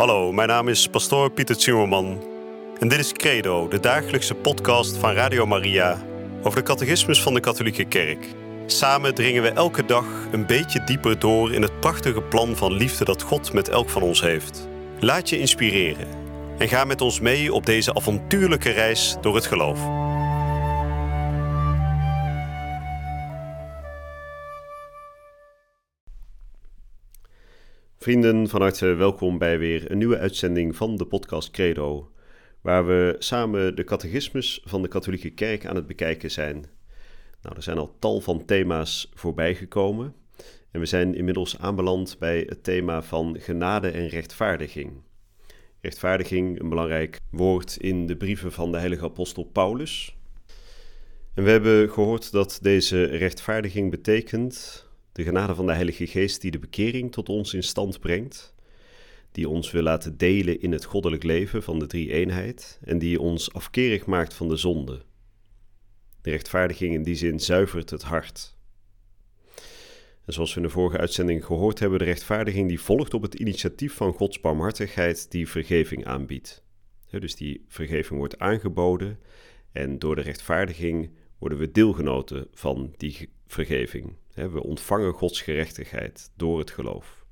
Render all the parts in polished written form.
Hallo, mijn naam is pastoor Pieter Zimmerman en dit is Credo, de dagelijkse podcast van Radio Maria over de catechismus van de Katholieke Kerk. Samen dringen we elke dag een beetje dieper door in het prachtige plan van liefde dat God met elk van ons heeft. Laat je inspireren en ga met ons mee op deze avontuurlijke reis door het geloof. Vrienden, van harte welkom bij weer een nieuwe uitzending van de podcast Credo, waar we samen de catechismus van de Katholieke Kerk aan het bekijken zijn. Nou, er zijn al tal van thema's voorbij gekomen en we zijn inmiddels aanbeland bij het thema van genade en rechtvaardiging. Rechtvaardiging, een belangrijk woord in de brieven van de heilige apostel Paulus. En we hebben gehoord dat deze rechtvaardiging betekent de genade van de Heilige Geest die de bekering tot ons in stand brengt, die ons wil laten delen in het goddelijk leven van de drie-eenheid en die ons afkerig maakt van de zonde. De rechtvaardiging in die zin zuivert het hart. En zoals we in de vorige uitzending gehoord hebben, de rechtvaardiging die volgt op het initiatief van Gods barmhartigheid die vergeving aanbiedt. Dus die vergeving wordt aangeboden en door de rechtvaardiging worden we deelgenoten van die vergeving. We ontvangen Gods gerechtigheid door het geloof.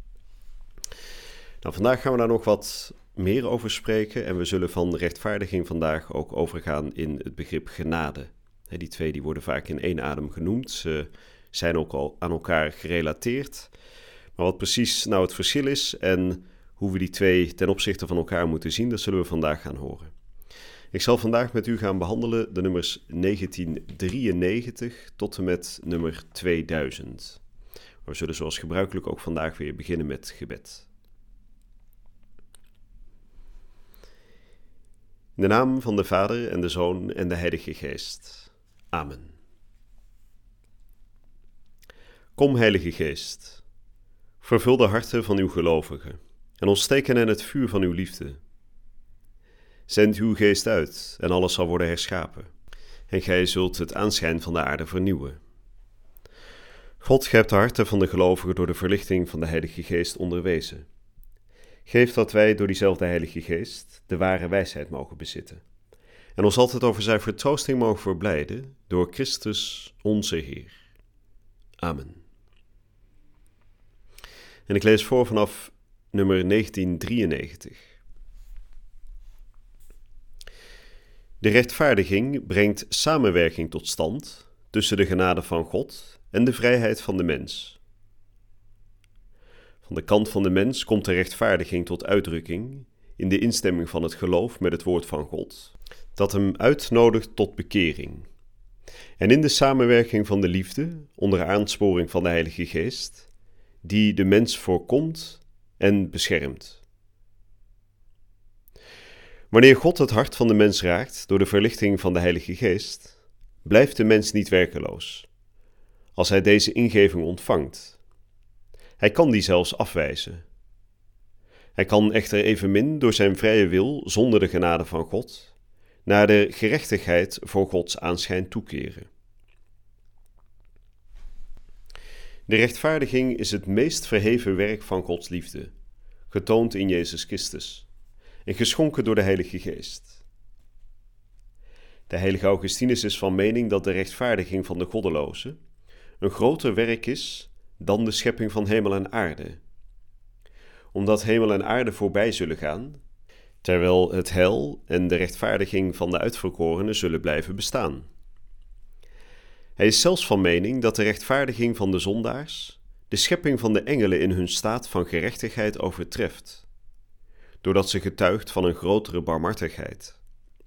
Nou, vandaag gaan we daar nog wat meer over spreken en we zullen van rechtvaardiging vandaag ook overgaan in het begrip genade. Die twee die worden vaak in één adem genoemd, ze zijn ook al aan elkaar gerelateerd. Maar wat precies nou het verschil is en hoe we die twee ten opzichte van elkaar moeten zien, dat zullen we vandaag gaan horen. Ik zal vandaag met u gaan behandelen de nummers 1993 tot en met nummer 2000. We zullen zoals gebruikelijk ook vandaag weer beginnen met gebed. In de naam van de Vader en de Zoon en de Heilige Geest. Amen. Kom, Heilige Geest, vervul de harten van uw gelovigen en ontsteek hen in het vuur van uw liefde. Zend uw geest uit en alles zal worden herschapen, en gij zult het aanschijn van de aarde vernieuwen. God, gij hebt de harten van de gelovigen door de verlichting van de Heilige Geest onderwezen. Geef dat wij door diezelfde Heilige Geest de ware wijsheid mogen bezitten, en ons altijd over zijn vertroosting mogen verblijden door Christus onze Heer. Amen. En ik lees voor vanaf nummer 1993. De rechtvaardiging brengt samenwerking tot stand tussen de genade van God en de vrijheid van de mens. Van de kant van de mens komt de rechtvaardiging tot uitdrukking in de instemming van het geloof met het woord van God, dat hem uitnodigt tot bekering. En in de samenwerking van de liefde, onder aansporing van de Heilige Geest, die de mens voorkomt en beschermt. Wanneer God het hart van de mens raakt door de verlichting van de Heilige Geest, blijft de mens niet werkeloos, als hij deze ingeving ontvangt. Hij kan die zelfs afwijzen. Hij kan echter evenmin door zijn vrije wil, zonder de genade van God, naar de gerechtigheid voor Gods aanschijn toekeren. De rechtvaardiging is het meest verheven werk van Gods liefde, getoond in Jezus Christus en geschonken door de Heilige Geest. De heilige Augustinus is van mening dat de rechtvaardiging van de goddelozen een groter werk is dan de schepping van hemel en aarde, omdat hemel en aarde voorbij zullen gaan, terwijl het heil en de rechtvaardiging van de uitverkorenen zullen blijven bestaan. Hij is zelfs van mening dat de rechtvaardiging van de zondaars de schepping van de engelen in hun staat van gerechtigheid overtreft, doordat ze getuigt van een grotere barmhartigheid.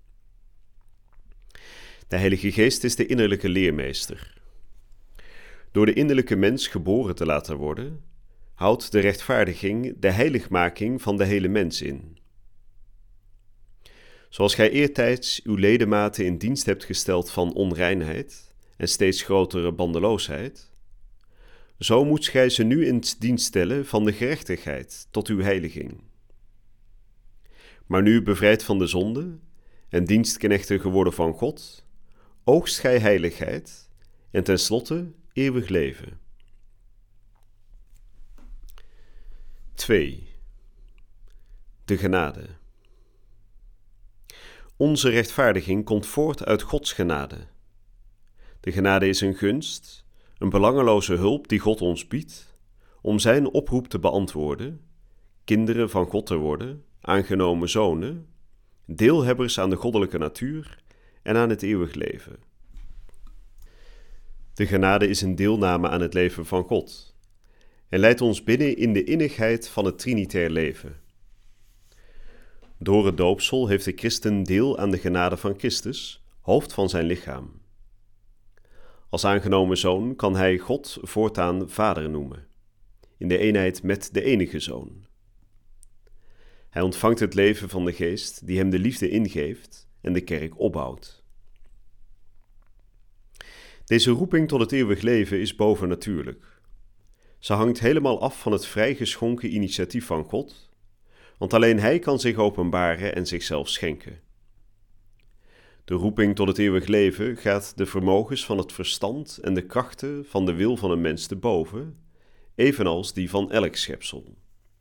De Heilige Geest is de innerlijke leermeester. Door de innerlijke mens geboren te laten worden, houdt de rechtvaardiging de heiligmaking van de hele mens in. Zoals gij eertijds uw ledematen in dienst hebt gesteld van onreinheid en steeds grotere bandeloosheid, zo moet gij ze nu in dienst stellen van de gerechtigheid tot uw heiliging. Maar nu bevrijd van de zonde en dienstknechten geworden van God, oogst gij heiligheid en tenslotte eeuwig leven. 2. De genade. Onze rechtvaardiging komt voort uit Gods genade. De genade is een gunst, een belangeloze hulp die God ons biedt, om zijn oproep te beantwoorden, kinderen van God te worden, aangenomen zonen, deelhebbers aan de goddelijke natuur en aan het eeuwig leven. De genade is een deelname aan het leven van God en leidt ons binnen in de innigheid van het trinitair leven. Door het doopsel heeft de christen deel aan de genade van Christus, hoofd van zijn lichaam. Als aangenomen zoon kan hij God voortaan Vader noemen, in de eenheid met de enige Zoon. Hij ontvangt het leven van de Geest die hem de liefde ingeeft en de kerk opbouwt. Deze roeping tot het eeuwig leven is bovennatuurlijk. Ze hangt helemaal af van het vrijgeschonken initiatief van God, want alleen Hij kan zich openbaren en zichzelf schenken. De roeping tot het eeuwig leven gaat de vermogens van het verstand en de krachten van de wil van een mens te boven, evenals die van elk schepsel.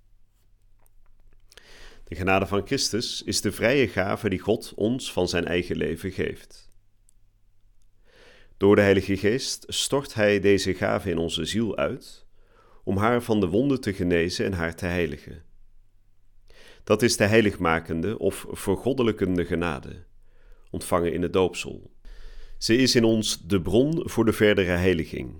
De genade van Christus is de vrije gave die God ons van zijn eigen leven geeft. Door de Heilige Geest stort Hij deze gave in onze ziel uit, om haar van de wonden te genezen en haar te heiligen. Dat is de heiligmakende of vergoddelijkende genade, ontvangen in het doopsel. Ze is in ons de bron voor de verdere heiliging.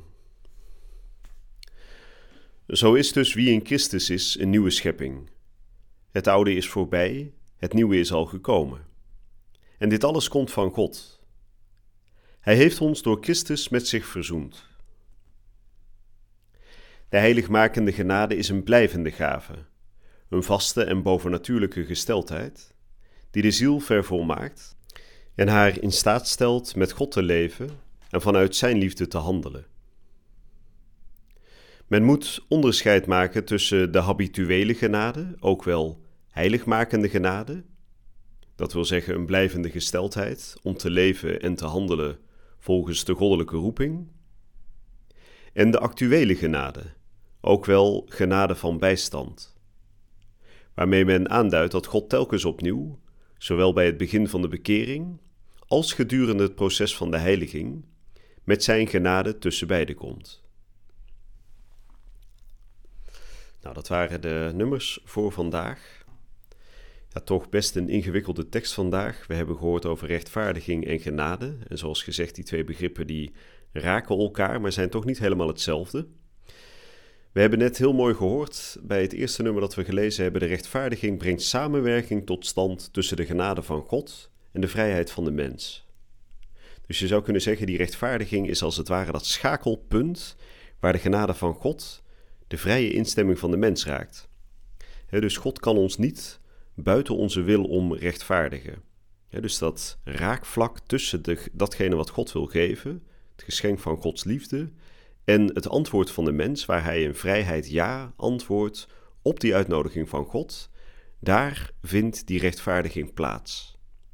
Zo is dus wie in Christus is een nieuwe schepping. Het oude is voorbij, het nieuwe is al gekomen. En dit alles komt van God. Hij heeft ons door Christus met zich verzoend. De heiligmakende genade is een blijvende gave, een vaste en bovennatuurlijke gesteldheid, die de ziel vervolmaakt en haar in staat stelt met God te leven en vanuit zijn liefde te handelen. Men moet onderscheid maken tussen de habituele genade, ook wel heiligmakende genade, dat wil zeggen een blijvende gesteldheid om te leven en te handelen volgens de goddelijke roeping, en de actuele genade, ook wel genade van bijstand, waarmee men aanduidt dat God telkens opnieuw, zowel bij het begin van de bekering als gedurende het proces van de heiliging, met zijn genade tussen beiden komt. Nou, dat waren de nummers voor vandaag. Ja, toch best een ingewikkelde tekst vandaag. We hebben gehoord over rechtvaardiging en genade. En zoals gezegd, die twee begrippen die raken elkaar, maar zijn toch niet helemaal hetzelfde. We hebben net heel mooi gehoord bij het eerste nummer dat we gelezen hebben. De rechtvaardiging brengt samenwerking tot stand tussen de genade van God en de vrijheid van de mens. Dus je zou kunnen zeggen, die rechtvaardiging is als het ware dat schakelpunt waar de genade van God de vrije instemming van de mens raakt. Dus God kan ons niet buiten onze wil om rechtvaardigen. Dus dat raakvlak tussen datgene wat God wil geven, het geschenk van Gods liefde, en het antwoord van de mens, waar hij in vrijheid ja antwoordt op die uitnodiging van God, daar vindt die rechtvaardiging plaats.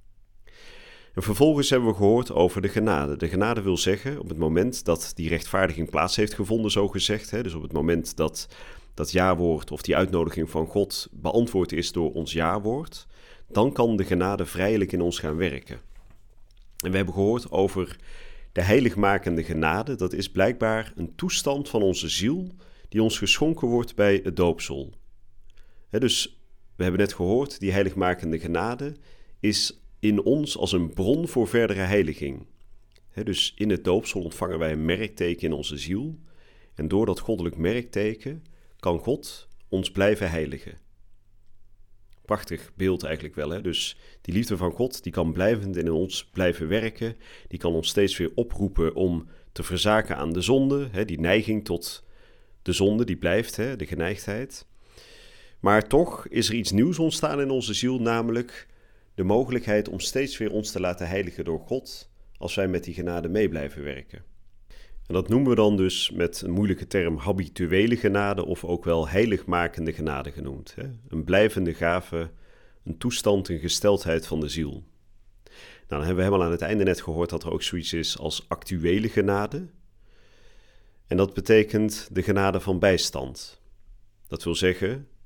En vervolgens hebben we gehoord over de genade. De genade wil zeggen, op het moment dat die rechtvaardiging plaats heeft gevonden, zo gezegd, dus op het moment dat dat ja-woord of die uitnodiging van God beantwoord is door ons ja-woord, dan kan de genade vrijelijk in ons gaan werken. En we hebben gehoord over de heiligmakende genade. Dat is blijkbaar een toestand van onze ziel die ons geschonken wordt bij het doopsel. Dus we hebben net gehoord, die heiligmakende genade is in ons als een bron voor verdere heiliging. Dus in het doopsel ontvangen wij een merkteken in onze ziel. En door dat goddelijk merkteken kan God ons blijven heiligen. Prachtig beeld eigenlijk wel. Dus die liefde van God, die kan blijvend in ons blijven werken. Die kan ons steeds weer oproepen om te verzaken aan de zonde. Die neiging tot de zonde, die blijft, de geneigdheid. Maar toch is er iets nieuws ontstaan in onze ziel, namelijk de mogelijkheid om steeds weer ons te laten heiligen door God, als wij met die genade mee blijven werken. En dat noemen we dan dus met een moeilijke term habituele genade of ook wel heiligmakende genade genoemd. Een blijvende gave, een toestand, een gesteldheid van de ziel. Nou, dan hebben we helemaal aan het einde net gehoord dat er ook zoiets is als actuele genade. En dat betekent de genade van bijstand. Dat wil zeggen,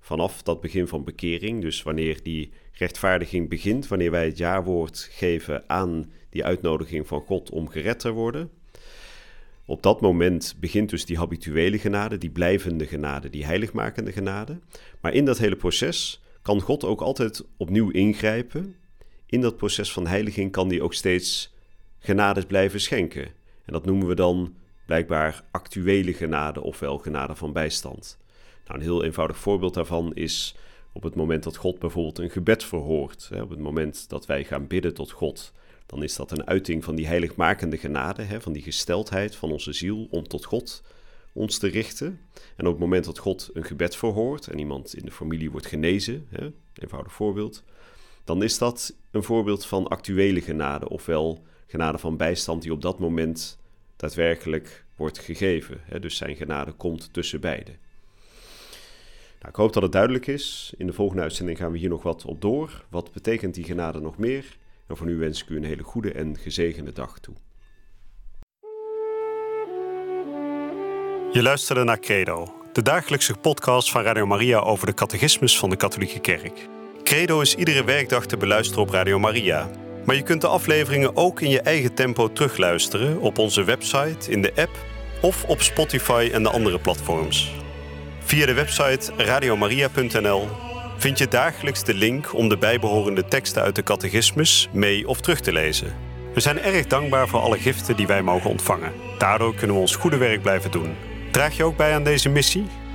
vanaf dat begin van bekering, dus wanneer die rechtvaardiging begint, wanneer wij het ja-woord geven aan die uitnodiging van God om gered te worden. Op dat moment begint dus die habituele genade, die blijvende genade, die heiligmakende genade. Maar in dat hele proces kan God ook altijd opnieuw ingrijpen. In dat proces van heiliging kan hij ook steeds genades blijven schenken. En dat noemen we dan blijkbaar actuele genade, ofwel genade van bijstand. Nou, een heel eenvoudig voorbeeld daarvan is op het moment dat God bijvoorbeeld een gebed verhoort. Op het moment dat wij gaan bidden tot God, dan is dat een uiting van die heiligmakende genade, van die gesteldheid van onze ziel om tot God ons te richten. En op het moment dat God een gebed verhoort en iemand in de familie wordt genezen, eenvoudig voorbeeld, dan is dat een voorbeeld van actuele genade, ofwel genade van bijstand die op dat moment daadwerkelijk wordt gegeven. Dus zijn genade komt tussen beiden. Nou, ik hoop dat het duidelijk is. In de volgende uitzending gaan we hier nog wat op door. Wat betekent die genade nog meer? En voor nu wens ik u een hele goede en gezegende dag toe. Je luisterde naar Credo, de dagelijkse podcast van Radio Maria over de catechismus van de Katholieke Kerk. Credo is iedere werkdag te beluisteren op Radio Maria. Maar je kunt de afleveringen ook in je eigen tempo terugluisteren op onze website, in de app of op Spotify en de andere platforms. Via de website radiomaria.nl vind je dagelijks de link om de bijbehorende teksten uit de catechismus mee of terug te lezen. We zijn erg dankbaar voor alle giften die wij mogen ontvangen. Daardoor kunnen we ons goede werk blijven doen. Draag je ook bij aan deze missie?